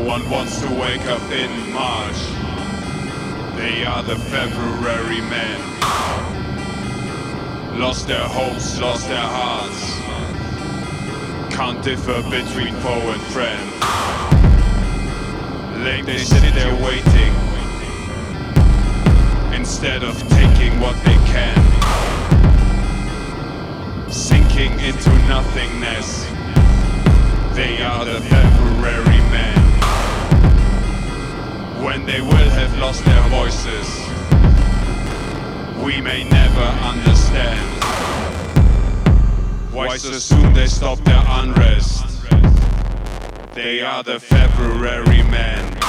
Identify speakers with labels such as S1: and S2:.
S1: one wants to wake up in March. They are the February men. Lost their hopes, lost their hearts. Can't differ between foe and friend. Late they sit there waiting, instead of taking what they can. Sinking into nothingness. They are the February men. When they will have lost their voices, we may never understand why so soon they stop their unrest. They are the February men.